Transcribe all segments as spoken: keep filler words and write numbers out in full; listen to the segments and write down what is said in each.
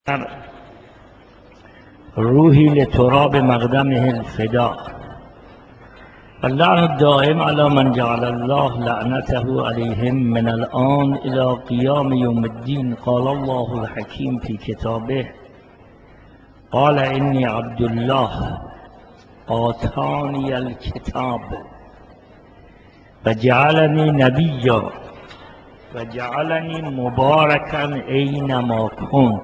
روحي لتراب مقدمه الفداء واللعن الدائم على من جعل الله لعنته عليهم من الآن إلى قيام يوم الدين. قال الله الحكيم في كتابه: قال إني عبد الله آتاني الكتاب وجعلني نبيا وجعلني مباركا أينما كنت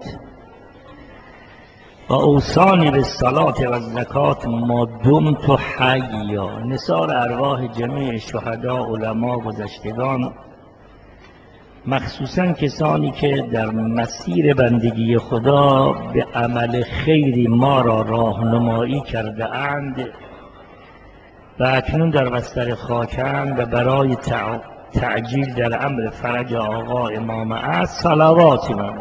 و اوصانی بالصلاة و الزکات ما دمت حیا. نثار ارواح جمیع شهدا، علما، گذشتگان، مخصوصا کسانی که در مسیر بندگی خدا به عمل خیری ما را راهنمایی کرده اند و اکنون در بستر خاکند و برای تعجیل در امر فرج آقا امام است. صلواتی من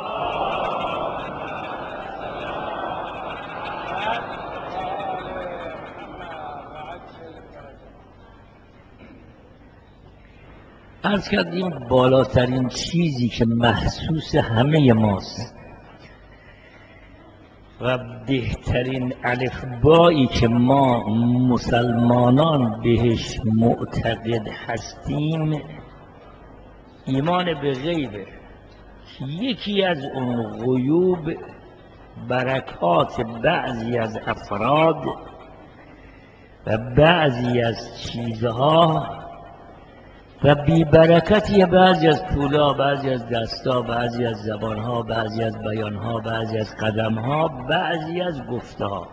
عرض کردیم بالاترین چیزی که محسوس همه ماست و بهترین الفبایی که ما مسلمانان بهش معتقد هستیم ایمان به غیبه. یکی از اون غیوب برکات بعضی از افراد و بعضی از چیزها و بی‌برکتی بعضی از پولا، بعضی از دستا، بعضی از زبانها، بعضی از بیانها، بعضی از قدمها، بعضی از گفتها.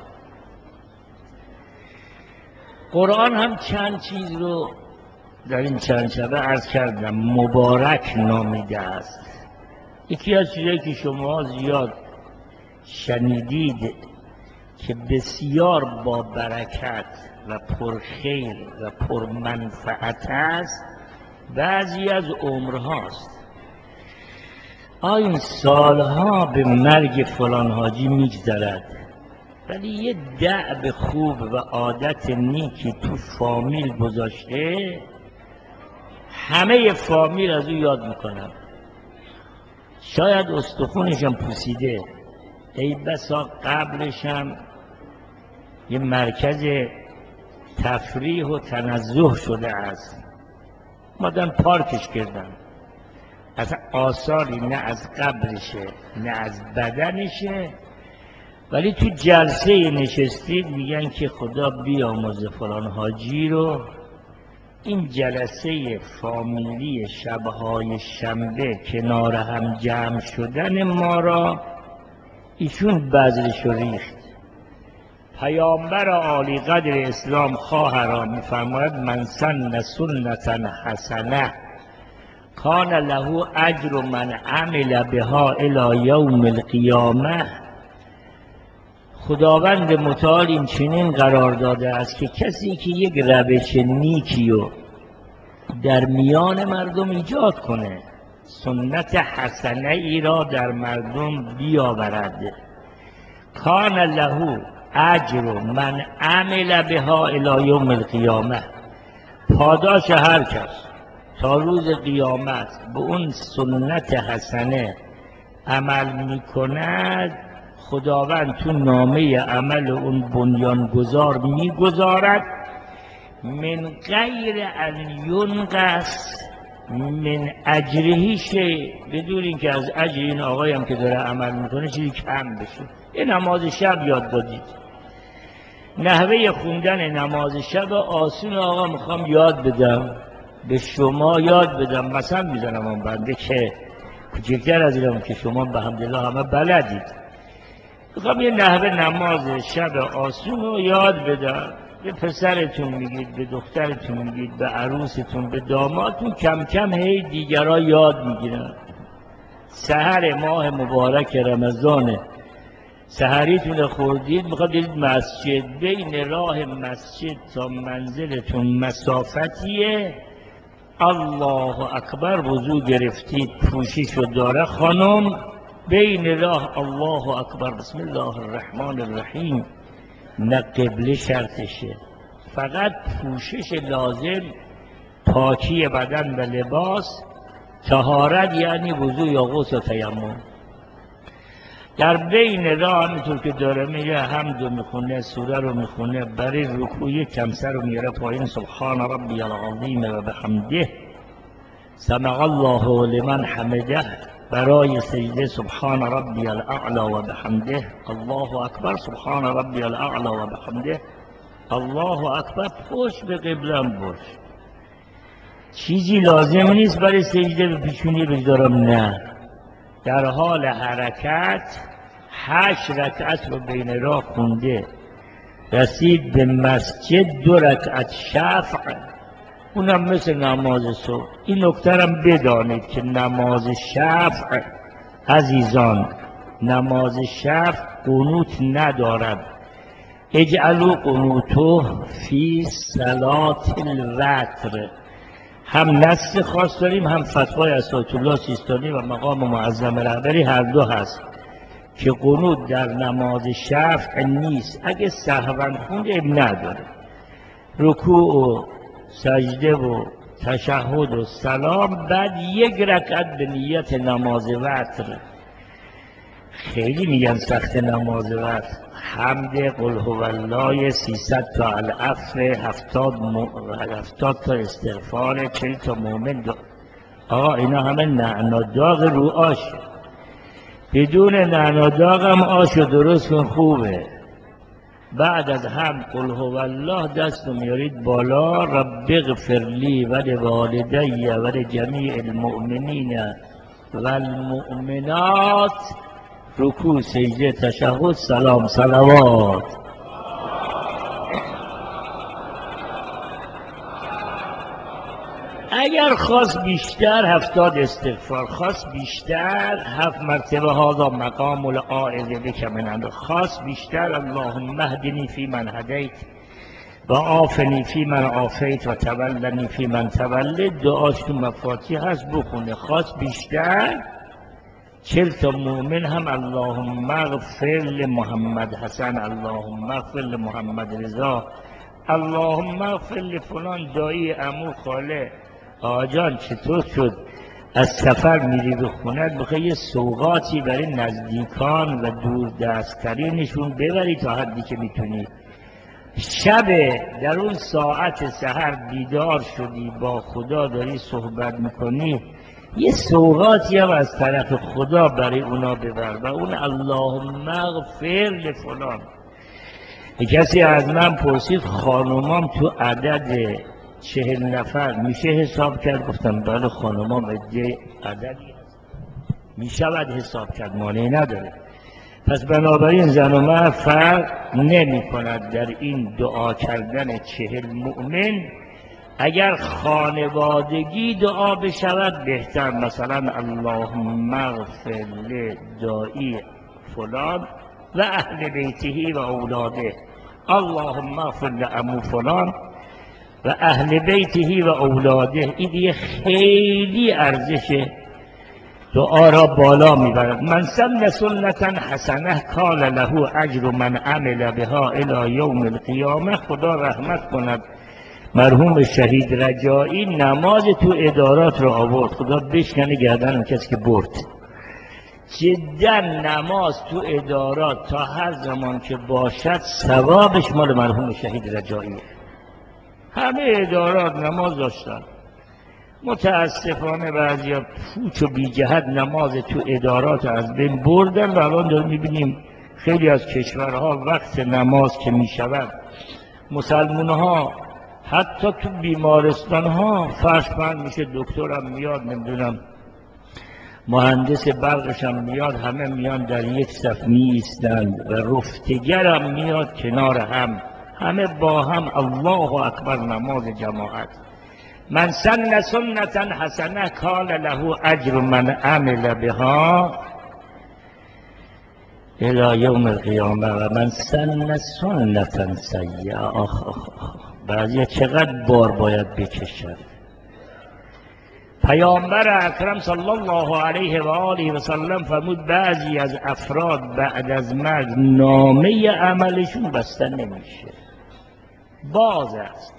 قرآن هم چند چیز رو در این چند شبه عرض کردم مبارک نامیده است. یکی از چیزایی که شما زیاد شنیدید که بسیار با برکت و پرخیر و پرمنفعت است بعضی از عمرهاست. آیا سالها به مرگ فلان حاجی میگذرد ولی یه دأب خوب و عادت نیکی تو فامیل گذاشته، همه فامیل از او یاد میکنن. شاید استخونشم پوسیده، ای بسا قبلشم یه مرکز تفریح و تنزه شده است، مادن پارکش کردن. اصلا آثاری نه از قبرشه نه از بدنشه، ولی تو جلسه نشستید میگن که خدا بیامرزه فلان حاجی رو. این جلسه فامیلی شبهای شنبه کنار هم جمع شدن ما را ایشون بذرش ریخت. پیامبر عالی قدر اسلام خواهران میفرماید: من سن سنتا حسنه کان له اجر من عمل بها الی یوم القیامه. خداوند متعال این چنین قرار داده است که کسی که یک روش نیکی رو در میان مردم ایجاد کنه، سنت حسنه ای را در مردم بیاورد، کان له اجر من عمل بها الی یوم القیامه، پاداش هر کس تا روز قیامت به اون سنت حسنه عمل میکند، خداوند تو نامه عمل اون بنیانگذار میگذارد من غیر ان ینقص من اجره شیء، بدون اینکه از اجر این آقایی هم که داره عمل میکنه چیزی کم بشه. یه نماز شب یاد دادید، نحوه خوندن نماز شب آسون آقا میخوام یاد بدم، به شما یاد بدم. مثلا میزنم اون بنده که کوچکتر از اینم که شما به حمدالله همه بلدید، میخوام یه نحوه نماز شب آسون رو یاد بدم. به پسرتون میگید، به دخترتون میگید، به عروستون، به دامادتون، کم کم هی دیگرها یاد میگیرن. سحر ماه مبارک رمضان سحریتون خوردید، میخواد برید مسجد، بین راه مسجد تا منزلتون مسافتیه، الله اکبر وضو گرفتید، پوشیشو داره خانم، بین راه الله اکبر بسم الله الرحمن الرحیم، نه قبله شرطشه، فقط پوشش لازم، پاکی بدن و لباس، طهارت یعنی وضو یا غسل و تیمم. در بین راه همینطور که داره میره حمد رو میخونه، سوره رو میخونه، برای رکوع کمسر رو میاره پایین، سبحان ربی العظیم و بحمده سمع الله لمن حمده، برای سجده سبحان ربی الاعلی و بحمده الله اکبر، سبحان ربی الاعلی و بحمده الله اکبر. پشت به قبلم باش، چیزی لازم نیست برای سجده به پیشونی بگذارم، نه، در حال حرکت هشت رکعت رو بین راه خونده، رسید به مسجد دو رکعت شفع، اونم مثل نماز صبح. این نکته هم بدانید که نماز شفع عزیزان، نماز شفع قنوت ندارد. اجعلوا قنوته فی صلات الوتر. هم نص خاص داریم، هم فتوای اساتید الله سیستانی و مقام معظم رهبری هر دو هست که قنوت در نماز شفع نیست. اگه سهوا خوند اب نداره، رکوع و سجده و تشهد و سلام، بعد یک رکعت به نیت نماز وتر. خیلی میگن سخت نماز وتر، حمد قل هو الله سیصد تا العفو، هفتاد, م... هفتاد تا استغفار، چهل تا مومن دو. آقا اینا همه نعنا داغ رو آش، بدون نعنا داغ هم آشو درست کن خوبه. بعد از هم قل هو الله دست رو میارید بالا، رب اغفر لی و لوالدی و لجمیع المؤمنین و المؤمنات، رکوع سجده تشهد سلام صلوات. اگر خواست بیشتر هفتاد استغفار، خواست بیشتر هفت مرتبه هذا مقام العائذ بک من عند، خواست بیشتر اللهم اهدنی فی من هدیت و عافنی فی من عافیت و تولنی فی من تولد، دعاش تو مفاتیح هست بخونه. خواست بیشتر چل تا مومن هم اللهم اغفر لمحمد حسن، اللهم اغفر لمحمد رضا، اللهم اغفر لفلان دایی عمو خاله. آجان چطور شد از سفر میری به خونت بخواه یه سوغاتی برای نزدیکان و دور دستترینشون ببری تا حدی که میتونی. شب در اون ساعت سحر بیدار شدی با خدا داری صحبت میکنی، یه سوغاتی هم از طرف خدا برای اونا ببر و اون اللهم اغفر لفلان. کسی از من پرسید خانومام تو عدد چهل نفر میشه حساب کرد؟ گفتم بله خانومام عده عددی هست، میشود حساب کرد، مانعی نداره. پس بنابراین زن و مرد فرق نمی کند در این دعا کردن چهل مؤمن. اگر خانوادگی دعا بشود بهتر، مثلا اللهم اغفر لدائی فلان و اهل بیته و اولاده، اللهم اغفر لعمو فلان و اهل بیته و اولاده. این دیگه خیلی ارزش دعا را بالا میبرد. من سن سنتا حسنه کان له اجر من عمل بها الی یوم القیامه. خدا رحمت کند مرحوم شهید رجایی نماز تو ادارات رو آورد، خدا بشکنه گردن کسی که برد. جدا نماز تو ادارات تا هر زمان که باشد ثوابش مال مرحوم شهید رجاییه. همه ادارات نماز داشتن، متاسفانه بعضی ها پوچ و بی جهت نماز تو ادارات از بین بردن و الان داریم میبینیم خیلی از کشورها وقت نماز که میشود مسلمان ها حتی تو بیمارستان ها فرش پهن میشه، دکترم میاد، نمیدونم مهندس برقش هم میاد، همه میان در یک صف میایستند و رفتگرم میاد کنار هم، همه با هم الله اکبر نماز جماعت. من سن سنتا حسنه کان له اجر من عمل بها الی یوم القیامه و من سن سنتا سیئه. آخ آخ آخ، بعضی چقدر بار باید بکشد. پیامبر اکرم صلی الله علیه و آله و سلم فرمود بعضی از افراد بعد از مرگ نامه عملشون بسته نمیشه، باز است.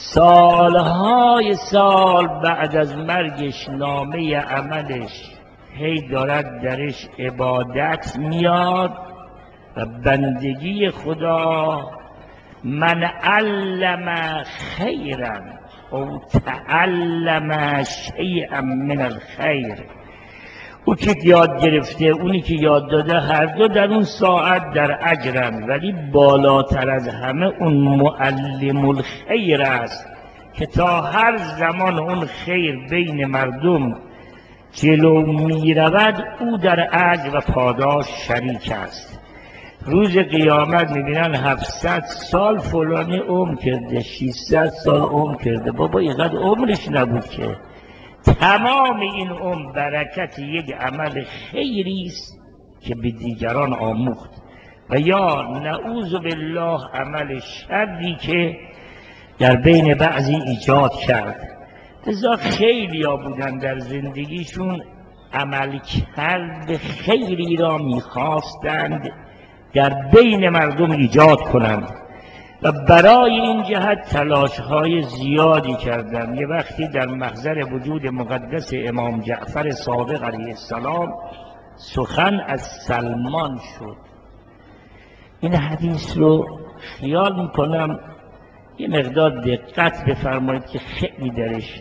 سالهای سال بعد از مرگش نامه عملش هی دارد درش عبادت میاد و بندگی خدا. من علم خیرا او تعلم شیئا من الخیر، او که یاد گرفته اونی که یاد داده، هر دو در اون ساعت در اجرن، ولی بالاتر از همه اون معلم الخیر است که تا هر زمان اون خیر بین مردم جلو می رود او در اجر و پاداش شریک است. روز قیامت میبینن هفتصد سال فلانی عمر کرده، ششصد سال عمر کرده. بابا اینقدر عمرش نبود که. تمام این عمر برکت یک عمل خیری است که به دیگران آموخت، و یا نعوذ بالله عمل شری که در بین بعضی ایجاد کرد. لذا خیلی ها بودن در زندگیشون عمل کرد خیری را میخواستند در بین مردم ایجاد کنند و برای این جهت تلاش های زیادی کردند. یه وقتی در محضر وجود مقدس امام جعفر صادق علیه السلام سخن از سلمان شد. این حدیث رو خیال میکنم یه مقدار دقت بفرمایید که خیلی درش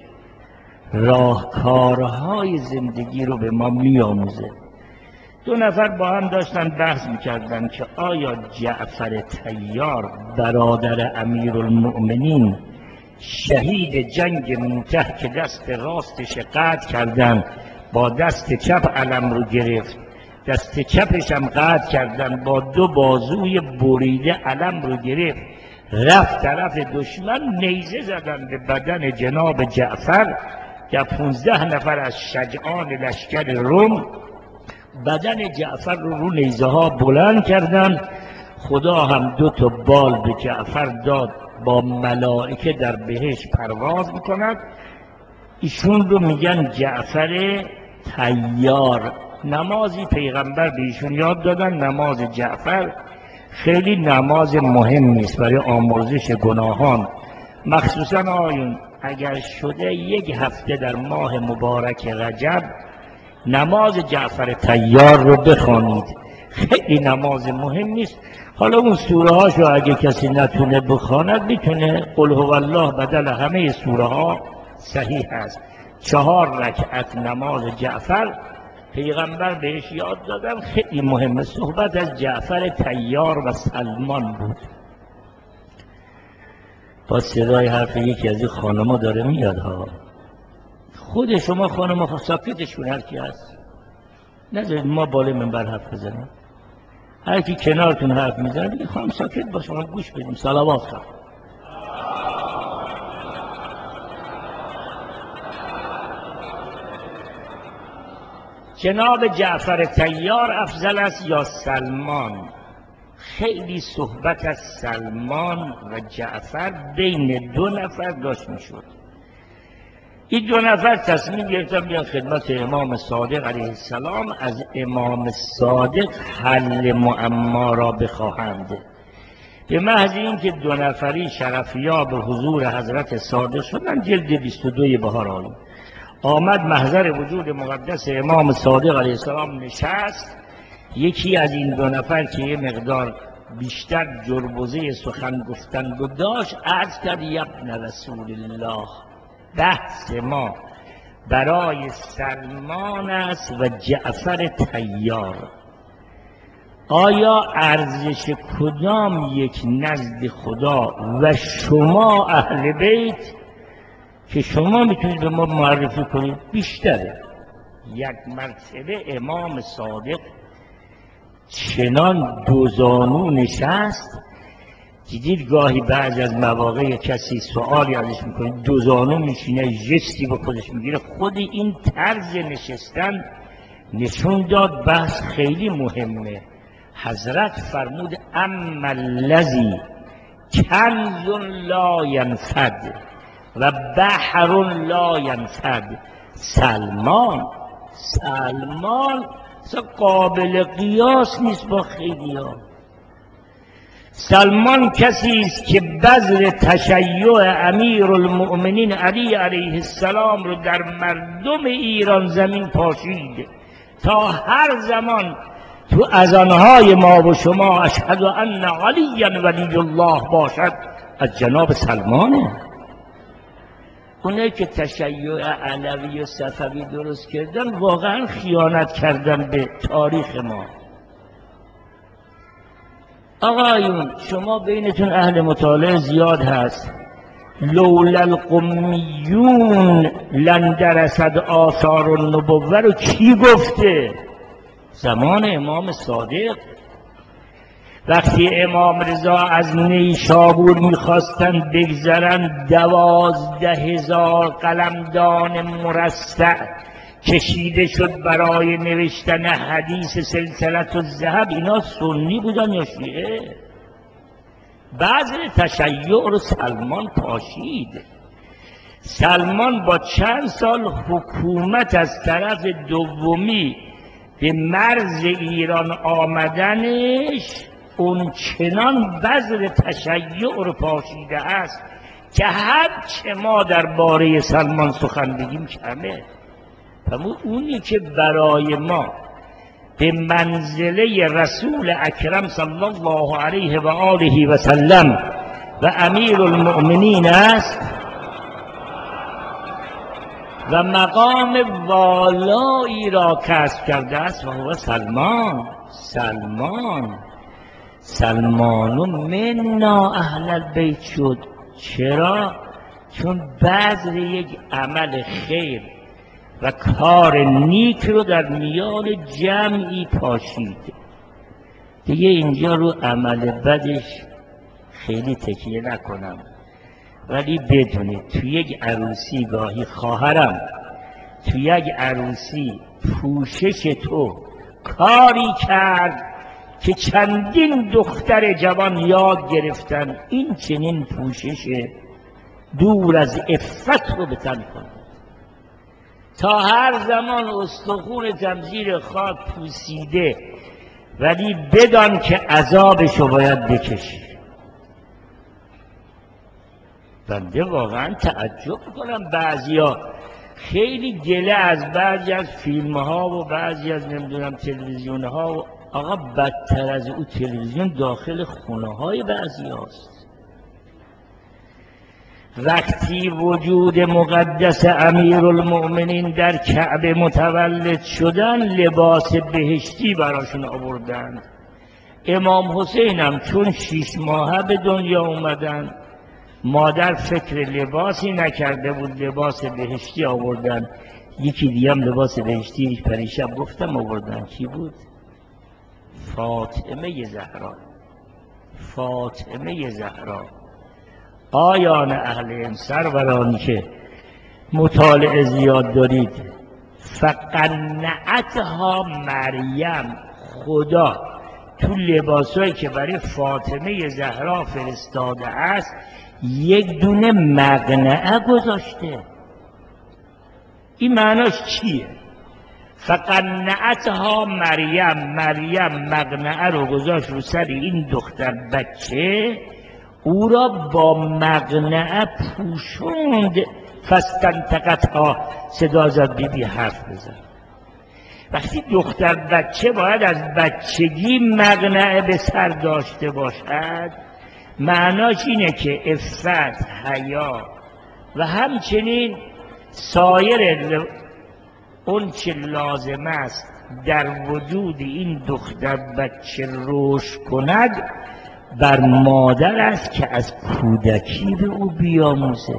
راهکارهای زندگی رو به ما میآموزه. دو نفر با هم داشتن بحث میکردن که آیا جعفر طیار برادر امیرالمؤمنین شهید جنگ موته که دست راستش قطع کردن با دست چپ علم رو گرفت، دست چپش هم قطع کردن با دو بازوی بریده علم رو گرفت، رفت طرف دشمن نیزه زدن به بدن جناب جعفر که پونزده نفر از شجعان لشکر روم بدن جعفر رو رو نیزه ها بلند کردن. خدا هم دو تا بال به جعفر داد، با ملائکه در بهشت پرواز میکند. ایشون رو میگن جعفر طیار. نمازی پیغمبر به ایشون یاد دادن، نماز جعفر خیلی نماز مهم نیست برای آمرزش گناهان، مخصوصا آیون اگر شده یک هفته در ماه مبارک رجب نماز جعفر طیار رو بخوانید. خیلی نماز مهم نیست. حالا اون سوره هاشو اگه کسی نتونه بخواند میتونه قل هو الله بدل همه سوره ها صحیح است. چهار رکعت نماز جعفر پیغمبر بهش یاد دادن، خیلی مهمه. صحبت از جعفر طیار و سلمان بود. با صدای حرف یکی از این خانما داره میاد ها. خود شما خانما ساکتشون هر کی هست، نذارید ما بالای منبر حرف بزنیم. هر کی کنارتون حرف میزنه بگید خانم ساکت باش، ما گوش بدیم. صلوات خواهد. جناب جعفر طیار افضل است یا سلمان؟ خیلی صحبت از سلمان و جعفر بین دو نفر داشت میشد. این دو نفر تصمیم گرفتن بیان خدمت امام صادق علیه السلام، از امام صادق حل معما را بخواهند. به محض اینکه دو نفری شرفیاب حضور حضرت صادق شدن، جلد بیست و دو بهار آمد آمد محضر وجود مقدس امام صادق علیه السلام نشست. یکی از این دو نفر که یه مقدار بیشتر جربوزه سخن گفتن رو داشت عرض کرد ابن رسول الله، بحث ما برای سلمان است و جعفر طیار. آیا ارزش کدام یک نزد خدا و شما اهل بیت که شما میتونید به ما معرفی کنید بیشتره؟ یک مرتبه امام صادق چنان دوزانو نشست، دیدید گاهی بعض از مواقع کسی سوالی ازش میکنه دوزانو میشینه جستی به خودش میگیره. خود این طرز نشستن نشون داد بحث خیلی مهمه. حضرت فرمود اما الذی کنز لا ینفد و بحر لا ینفد. سلمان سلمان قابل قیاس نیست با خیلی ها. سلمان کسی است که بذر تشیع امیرالمؤمنین علی علیه السلام رو در مردم ایران زمین پاشید. تا هر زمان تو اذانهای ما و شما اشهد ان علی ولی الله باشد از جناب سلمانه. اونه که تشیع علوی و صفوی درست کردن واقعا خیانت کردن به تاریخ ما. آقایون شما بینتون اهل مطالعه زیاد هست. لولا القمیون لن درسد آثار النبوه رو کی گفته؟ زمان امام صادق وقتی امام رضا از نیشابور میخواستن بگذرن دوازده هزار قلمدان مرصع کشیده شد برای نوشتن حدیث سلسلة الذهب. اینا سنی بودن یا شیعه؟ بذر تشیع رو سلمان پاشید. سلمان با چند سال حکومت از طرف دومی به مرز ایران آمدنش اون چنان بذر تشیع رو پاشیده است که هر چه ما درباره سلمان سخن بگیم کمه. اما اونی که برای ما به منزله رسول اکرم صلی الله علیه و آله و سلم و امیر المؤمنین است و مقام والایی را کسب کرده است و هو سلمان. سلمان سلمان منا اهل البیت شد. چرا؟ چون بذر یک عمل خیر و کار نیک رو در میان جمعی پاشید. دیگه اینجا رو عمل بدش خیلی تکیه نکنم، ولی بدونید تو یک عروسی گاهی خواهرم تو یک عروسی پوشش تو کاری کرد که چندین دختر جوان یاد گرفتن این چنین پوشش دور از عفت رو به تن کن. تا هر زمان استخون زنجیر خاک پوسیده، ولی بدان که عذابش رو باید بکشی. بنده واقعا تعجب میکنم بعضیا خیلی گله از بعضی از فیلم ها و بعضی از نمیدونم تلویزیون ها و آقا بدتر از او تلویزیون داخل خونه های بعضی هاست. وقتی وجود مقدس امیرالمؤمنین در کعبه متولد شدن لباس بهشتی براشون آوردن. امام حسین هم چون شیش ماهه به دنیا اومدن مادر فکر لباسی نکرده بود لباس بهشتی آوردن. یکی دیگه هم لباس بهشتی پریشب گفتم آوردن. کی بود؟ فاطمه زهرا. فاطمه زهرا. آیان اهل سرورانی که مطالعه زیاد دارید، فقنعتها مریم، خدا تو لباسایی که برای فاطمه زهرا فرستاده است یک دونه مقنعه گذاشته. این معناش چیه؟ فقنعتها مریم، مریم مقنعه رو گذاشت رو سر این دختر بچه، او را با مقنعه پوشوند. فاستنطقتها، صدا زد بی بی حرف بزن. وقتی دختر بچه باید از بچگی مقنعه به سر داشته باشد، معناش اینه که عفت، حیا و همچنین سایر اون چه لازم است در وجود این دختر بچه رشد کند بر مادر است که از کودکی به او بیاموزه،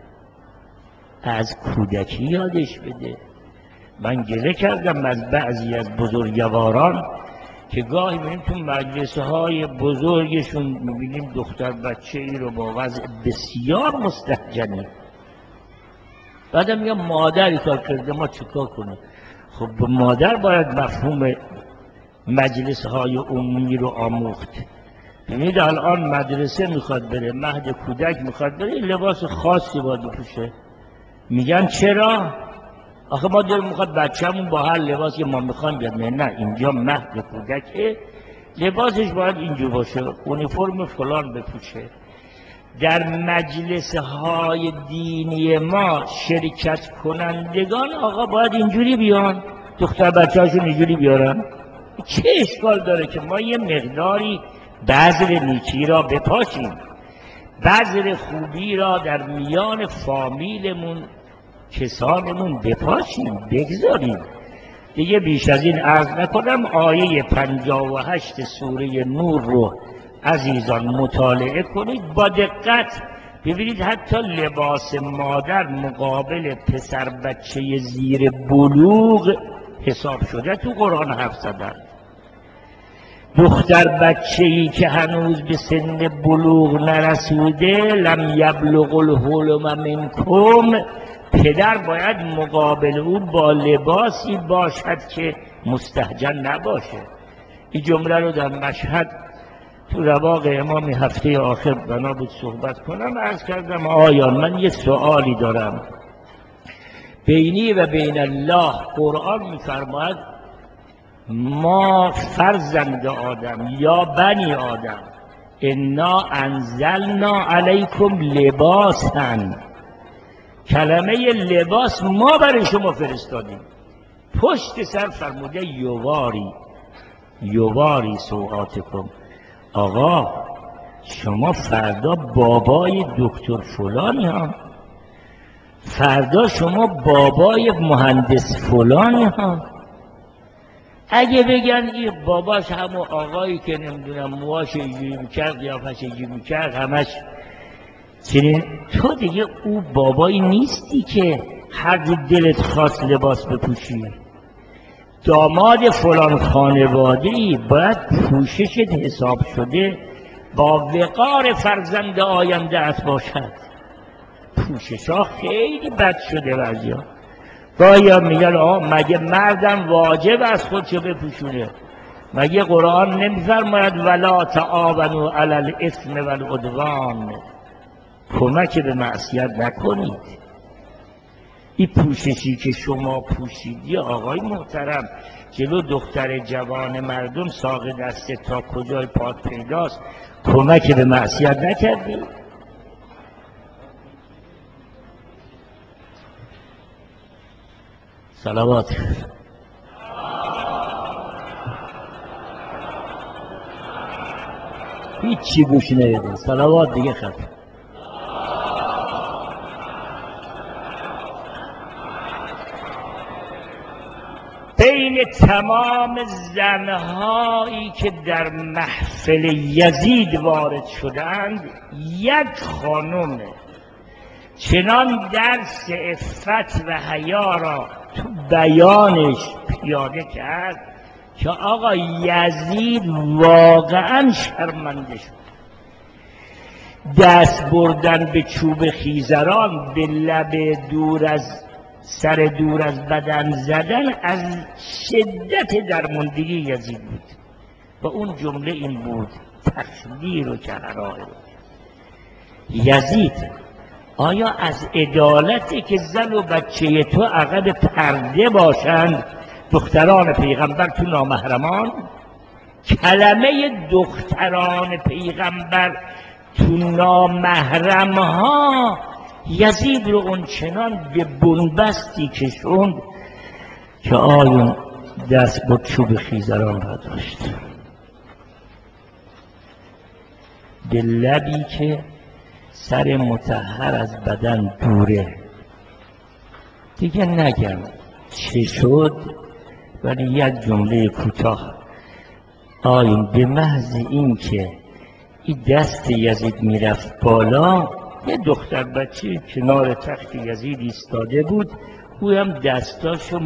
از کودکی یادش بده. من گله کردم از بعضی از بزرگواران که گاهی میبینیم تو مجلس های بزرگشون میبینیم دختر بچه ای رو با وضع بسیار مستهجنه. بعدم میگم مادری کار کرده ما چیکار کنیم؟ خب مادر باید مفهوم مجلس های عمومی رو آموخت. ببینید الان مدرسه میخواد بره، مهد کودک میخواد بره، لباس خاصی باید بپوشه. میگن چرا؟ آخه ما داریم میخواد بچه‌مون با هر لباسی که ما میخوایم بیاد. نه، اینجا مهد کودکه، لباسش باید اینجور باشه، اونیفرم فلان بپوشه. در مجلس های دینی ما شرکت کنندگان آقا باید اینجوری بیان. دختر بچه هاشون اینجوری بیارن؟ چه اشکال داره که ما یه مقداری بذر نیکی را بپاشیم، بذر خوبی را در میان فامیلمون کسانمون بپاشیم، بگذاریم. دیگه بیش از این عرض نکنم. آیه پنجاه و هشت سوره نور رو عزیزان مطالعه کنید با دقت. ببینید حتی لباس مادر مقابل پسر بچه زیر بلوغ حساب شده تو قرآن حرف زدن. دختر بچه‌ای که هنوز به سن بلوغ نرسوده، لم یبلغ الحلم منکم، پدر باید مقابل او با لباسی باشد که مستهجن نباشه. این جمله رو در مشهد تو رواق امام هفته آخر بنا بود صحبت کنم. عرض کردم آیان من یه سوالی دارم، بینی و بین الله قرآن می‌فرماید ما فرزند آدم یا بنی آدم انا انزلنا علیکم لباسا، کلمه لباس ما برای شما فرستادیم، پشت سر فرموده یواری یواری سوآتکم. آقا شما فردا بابای دکتر فلانی ها، فردا شما بابای مهندس فلانی ها. اگه بگن این باباش همون آقایی که نمیدونم موهاش اینجوری میکرد قیافش اینجوری میکرد همش چنین، تو دیگه او بابایی نیستی که هر جو دلت خواست لباس بپوشی. داماد فلان خانواده‌ای باید پوششت حساب شده با وقار فرزند آینده ات باشد. پوشش ها خیلی بد شده بعضیا. گاهی هم میگن آه مگه مردم واجب از خودشو بپوشونه؟ مگه قرآن نمیفرماید ولا تعاونوا علی الاثم والعدوان، کمک به معصیت نکنید. این پوششی که شما پوشیدی آقای محترم جلو دختر جوان مردم ساق دست تا کجای پات پیداست، کمک به معصیت نکردی؟ صلوات. هیچی گوش نمیدین. صلوات دیگه خط. بین تمام زنهایی که در محفل یزید وارد شدند یک خانم چنان درس عفت و حیا را تو بیانش پیاده کرد که آقا یزید واقعا شرمنده شد. دست بردن به چوب خیزران، به لب دور از سر دور از بدن زدن از شدت درماندگی یزید بود. و اون جمله این بود تخدیر و کهرای یزید. آیا از عدالتی که زن و بچه تو عقب پرده باشند دختران پیغمبر تو نامحرمان؟ کلمه دختران پیغمبر تو نامحرم ها یزید رو اون چنان به بنبستی کشوند که آیون دست با چوب خیزران برداشت، به لبی که سر مطهر از بدن دوره. دیگه نگم چه شد، ولی یک جمله کوتاه. آیون به محض این که این دست یزید میرفت بالا، یه دختر بچه کنار تخت یزید ایستاده بود، او هم دستاشو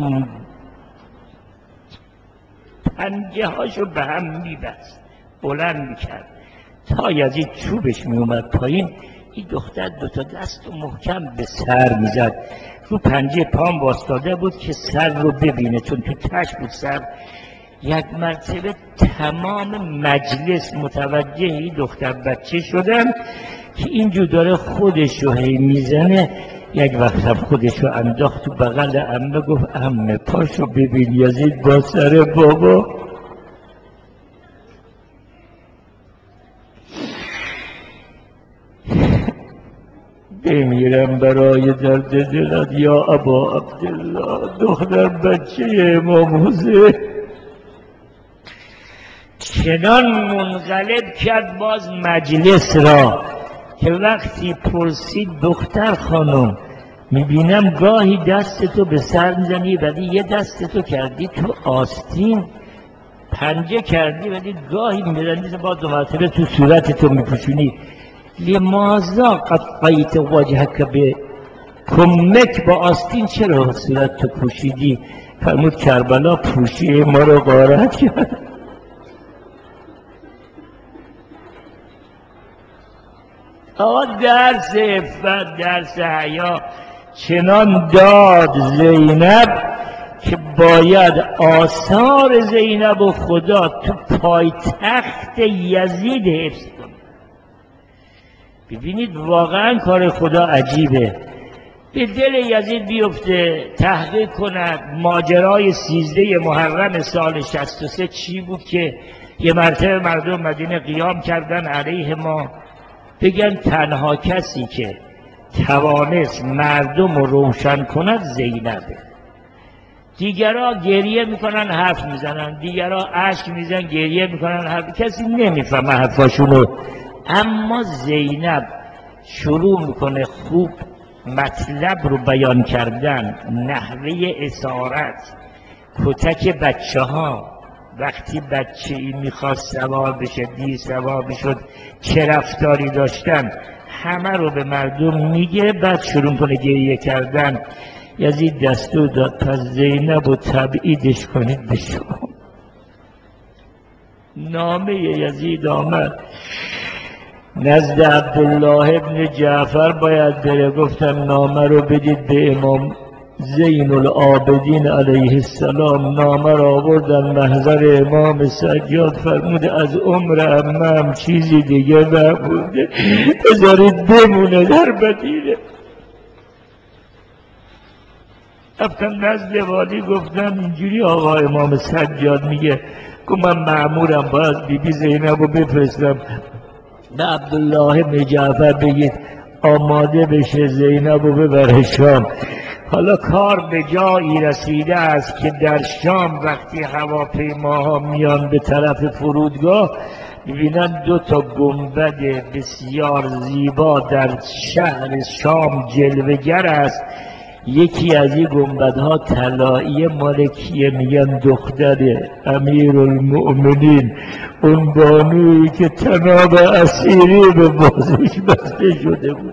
پنجه هاشو به هم میبست بلند میکرد تا یزید چوبش میومد پایین. این دختر دوتا دست رو محکم به سر میزد، رو پنجه پام باستاده بود که سر رو ببینه چون تو تش بود سر. یک مرتبه تمام مجلس متوجه این دختر بچه شدن که اینجور داره خودش رو هی میزنه. یک وقت هم خودش رو انداخت تو بغل عمه، گفت عمه پاشو ببین یزید با سر بابا. بمیرم برای درد دلت یا ابا عبدالله، دختر بچه امام حسین. چنان منقلب کرد باز مجلس را که وقتی پرسید دختر خانم میبینم گاهی دستتو به سر میزنی ولی یه دستتو کردی تو آستین، پنجه کردی ولی گاهی میزنی با دو مرتبه تو صورتتو میپوشونی، لماذا قطعیت وجهک به کمک، با آستین چرا صورتتو پوشیدی؟ فرمود کربلا پوشی ما رو غارت کرد. آقا درس عفت، درس حیا چنان داد زینب که باید آثار زینب و خدا تو پایتخت یزید حفظ کنه. ببینید واقعا کار خدا عجیبه. به دل یزید بیفته، تحقیق کند ماجرای سیزده محرم سال شصت و سه چی بود که یه مرتبه مردم مدینه قیام کردن علیه ما، بگن تنها کسی که توانست مردم رو روشن کند زینبه. دیگرها گریه میکنن حرف میزنن، دیگرها اشک میزنن گریه میکنن حرف، کسی نمیفهمه حرفاشونو، اما زینب شروع میکنه خوب مطلب رو بیان کردن، نحوه اسارت، کتک بچه ها، وقتی بچه ای میخواست سوار بشه دیر سوار بشد چه رفتاری داشتن، همه رو به مردم میگه، بعد شروع کنه گریه کردن. یزید دستور داد پس زینب و تبعیدش کنید به شما. نامه یزید آمد نزد عبدالله ابن جعفر باید بره، گفتن نامه رو بدید به امام زین العابدین علیه السلام. نامه را آوردن محضر امام سجاد، فرمود از عمر عمم چیزی دیگه نبوده، بذارید بمونه در مدینه. رفتن نزد والی گفتن اینجوری آقا امام سجاد میگه، گفت من مأمورم باید بی بی زینب رو بفرستم به عبدالله بن جعفر بگید آماده بشه زینب رو ببره شام. حالا کار به جایی رسیده است که در شام وقتی هواپیماها میان به طرف فرودگاه ببینن دو تا گنبد بسیار زیبا در شهر شام جلوه‌گر است. یکی از این گنبدها طلایی مال کیه؟ میگن دختر امیرالمؤمنین، اون بانویی که طناب اسیری به بازش بسته شده بود.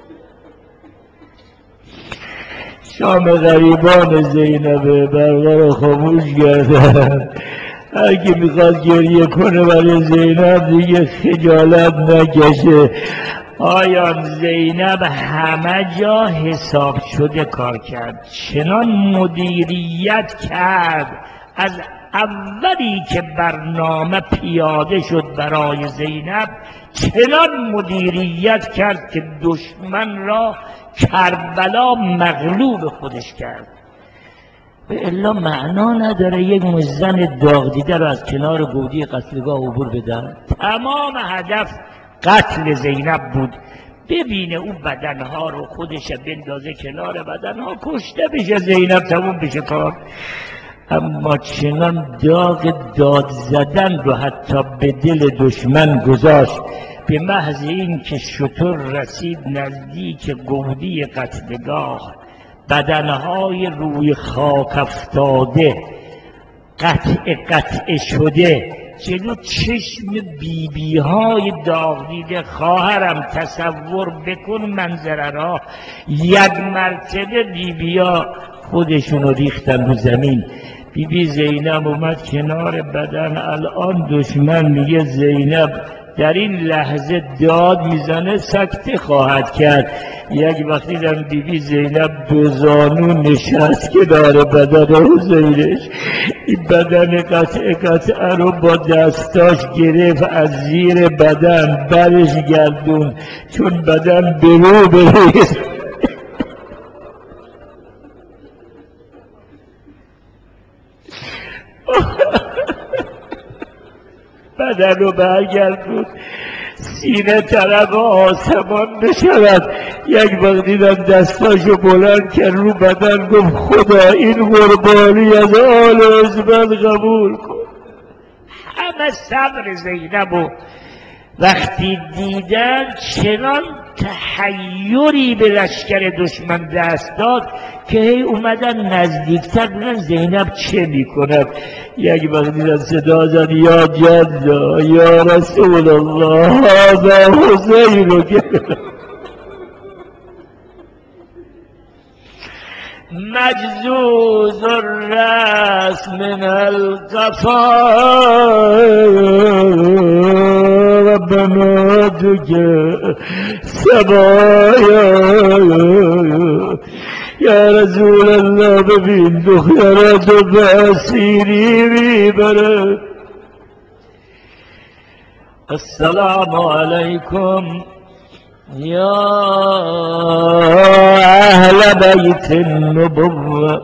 شام غریبان زینبه، برقا رو خاموش کردن، هر کی میخواد گریه کنه برای زینب دیگه خجالت نکشه. آیان زینب همه جا حساب شده کار کرد، چنان مدیریت کرد، از اولی که برنامه پیاده شد برای زینب چنان مدیریت کرد که دشمن را کربلا مغلوب خودش کرد. به الا معنا نداره یک مزن داغ دیده رو از کنار گودی قتلگاه عبور بدن. تمام هدف قتل زینب بود، ببینه اون بدنها رو خودش بندازه کنار بدنها، کشته بشه زینب، تموم بشه کار. اما چنان داغ داد زدن رو حتی به دل دشمن گذاشت، به محض این که شتر رسید نزدیک گودی قتلگاه، بدنهای روی خاک افتاده قطع قطع شده، جلو چشم بی بی های داغ دیده، خواهرم تصور بکن منظره را، یک مرتبه بی بی ها خودشونو ریختن رو زمین. بی بی زینب اومد کنار بدن، الان دشمن میگه زینب در این لحظه داد میزنه سکته خواهد کرد. یک وقتی دم بی بی زینب دو زانو نشست که داره بدن حسینش، این بدن قطع قطع رو با دستاش گرفت از زیر بدن برش گردون، چون بدن برو بریز بدن رو برگردون، سینه طرف آسمان بشود. یک وقت دیدم دستاشو بلند کرد رو بدن، گفت خدا این قربانی از آل عزبت قبول کن. همه صبر زینب و وقتی دیدن چنان تحیری به لشکر دشمن دست داد که هی اومدن نزدیکتر بودن زینب چه میکند. یک وقت دیدن صدا زد یا جدا یا رسول الله هذا حسین رو گرفت. مجزوز الرأس من القفا و بناتك سبایا. یا رسول الله ببین دختراتو به اسیری میبرد. السلام علیکم یا اهل بیت النبوة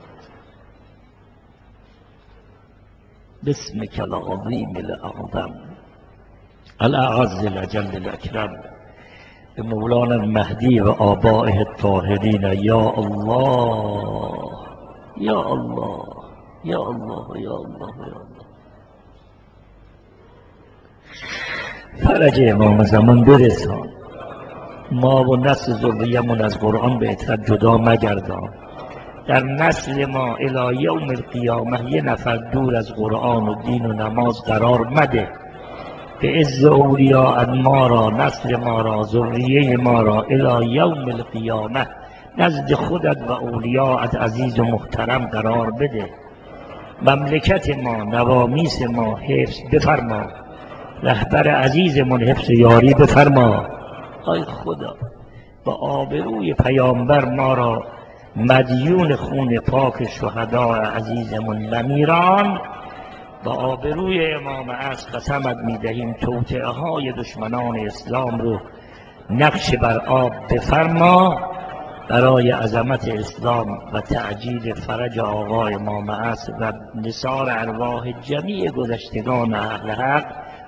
باسمك العظیم الاعظم الاعز الاجل الاکرم به مولانا المهدی و آبائه الطاهرین. یا الله یا الله یا الله یا الله یا الله. فرج امام زمان برسان. ما و نسل ذریه‌مون از قرآن بهتر جدا مگردان. در نسل ما الی یوم القیامه یه نفر دور از قرآن و دین و نماز قرار مده. به عز اولیاء ما را، نسل ما را، ذریه ما را الی یوم القیامه نزد خودت و اولیاءت عزیز و محترم قرار بده. مملکت ما، نوامیس ما حفظ بفرما. رهبر عزیزمون حفظ یاری بفرما. ای خدا با آبروی پیامبر ما را مدیون خون پاک شهداء عزیزمون نمیران. با آبروی امام عصر قسمت میدهیم توطئه های دشمنان اسلام رو نقش بر آب بفرما. برای عظمت اسلام و تعجیل فرج آقا امام عصر و نثار ارواح جمیع گذشتگان اهل حق